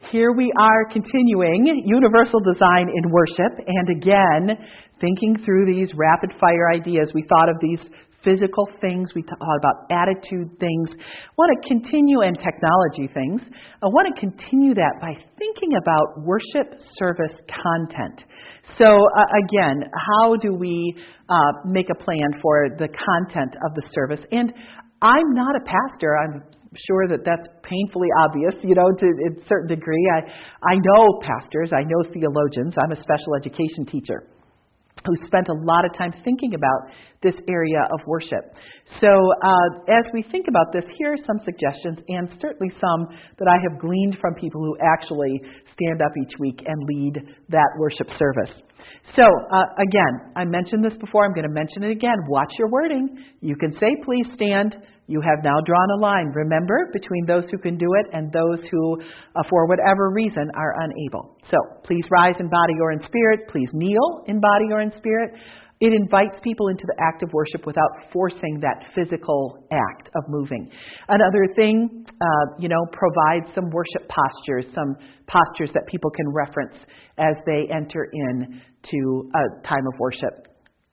Here we are continuing universal design in worship, and again, thinking through these rapid fire ideas. We thought of these physical things, we thought about attitude things. I want to continue, and technology things. I want to continue that by thinking about worship service content. So again, how do we make a plan for the content of the service? And I'm not a pastor. I'm sure that that's painfully obvious, to a certain degree. I know pastors, I know theologians. I'm a special education teacher who spent a lot of time thinking about this area of worship. So as we think about this, here are some suggestions, and certainly some that I have gleaned from people who actually stand up each week and lead that worship service. So again, I mentioned this before, I'm going to mention it again. Watch your wording. You can say, please stand. You have now drawn a line, remember, between those who can do it and those who, for whatever reason, are unable. So please rise in body or in spirit. Please kneel in body or in spirit. It invites people into the act of worship without forcing that physical act of moving. Another thing, provide some worship postures, some postures that people can reference as they enter into a time of worship.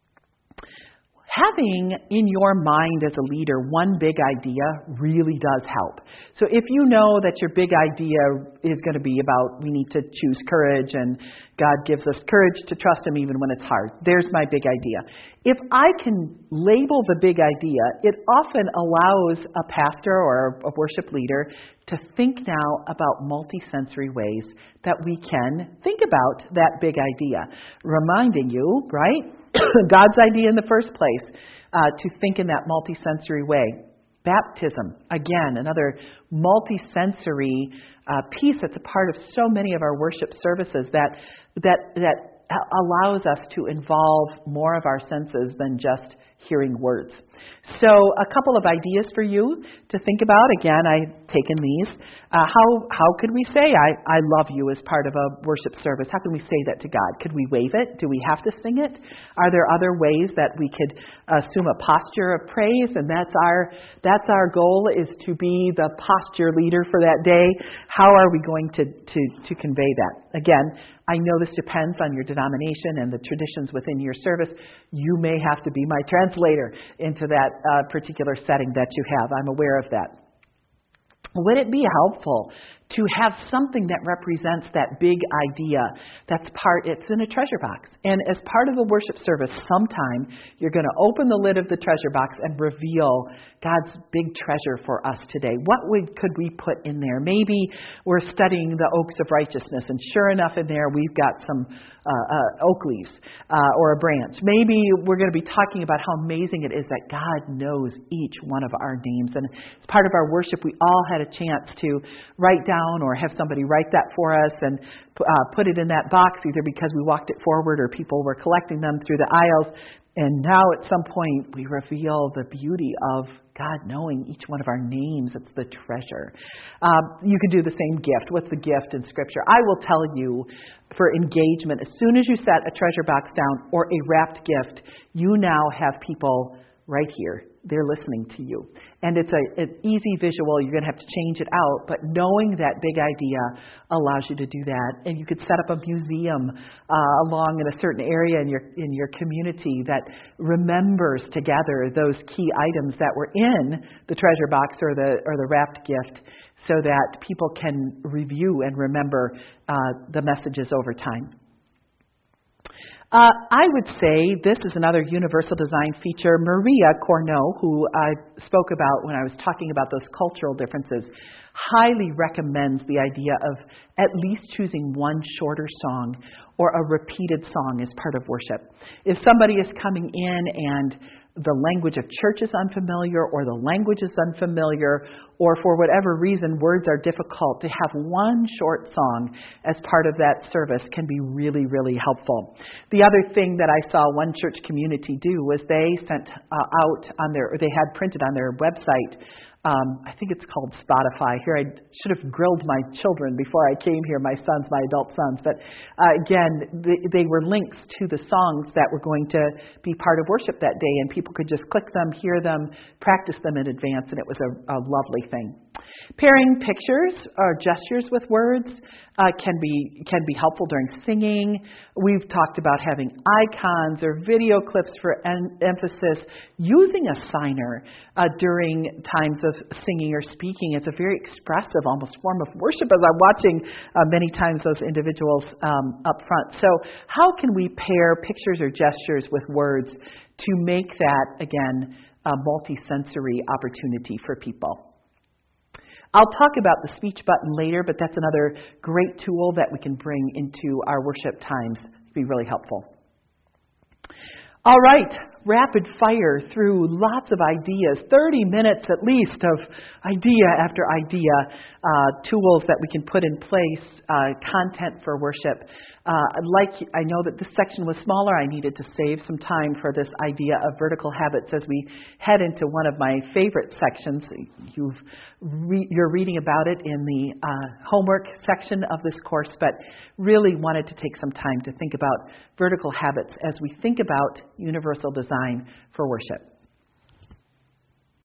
Having in your mind as a leader one big idea really does help. So if you know that your big idea is going to be about we need to choose courage and God gives us courage to trust Him even when it's hard. There's my big idea. If I can label the big idea, it often allows a pastor or a worship leader to think now about multisensory ways that we can think about that big idea. Reminding you, right? God's idea in the first place, to think in that multisensory way. Baptism, again, another multisensory piece that's a part of so many of our worship services that allows us to involve more of our senses than just hearing words. So a couple of ideas for you to think about. Again, I've taken these. How could we say I love you as part of a worship service? How can we say that to God? Could we wave it? Do we have to sing it? Are there other ways that we could assume a posture of praise? And that's our goal, is to be the posture leader for that day. How are we going to convey that? Again, I know this depends on your denomination and the traditions within your service. You may have to be my translator into that particular setting that you have. I'm aware of that. Would it be helpful to have something that represents that big idea it's in a treasure box? And as part of the worship service, sometime you're going to open the lid of the treasure box and reveal God's big treasure for us today. What could we put in there? Maybe we're studying the oaks of righteousness, and sure enough in there we've got some oak leaves or a branch. Maybe we're going to be talking about how amazing it is that God knows each one of our names. And as part of our worship, we all had a chance to write down or have somebody write that for us and put it in that box, either because we walked it forward or people were collecting them through the aisles. And now at some point we reveal the beauty of God knowing each one of our names. It's the treasure. You can do the same gift. What's the gift in Scripture? I will tell you, for engagement, as soon as you set a treasure box down or a wrapped gift, you now have people right here. They're listening to you. And it's an easy visual. You're going to have to change it out. But knowing that big idea allows you to do that. And you could set up a museum along in a certain area in your community that remembers together those key items that were in the treasure box or the wrapped gift, so that people can review and remember the messages over time. I would say this is another universal design feature. Maria Corneau, who I spoke about when I was talking about those cultural differences, highly recommends the idea of at least choosing one shorter song or a repeated song as part of worship. If somebody is coming in and the language of church is unfamiliar, or the language is unfamiliar, or for whatever reason words are difficult, to have one short song as part of that service can be really, really helpful. The other thing that I saw one church community do was they sent they had printed on their website, I think it's called Spotify. Here, I should have grilled my children before I came here, my adult sons. But again, they were links to the songs that were going to be part of worship that day, and people could just click them, hear them, practice them in advance, and it was a lovely thing. Pairing pictures or gestures with words can be helpful during singing. We've talked about having icons or video clips for emphasis. Using a signer during times of singing or speaking is a very expressive, almost form of worship, as I'm watching many times those individuals up front. So how can we pair pictures or gestures with words to make that, again, a multi-sensory opportunity for people? I'll talk about the speech button later, but that's another great tool that we can bring into our worship times to be really helpful. All right, rapid fire through lots of ideas, 30 minutes at least of idea after idea, tools that we can put in place, content for worship. I know that this section was smaller. I needed to save some time for this idea of vertical habits as we head into one of my favorite sections. You're reading about it in the homework section of this course, but really wanted to take some time to think about vertical habits as we think about universal design for worship.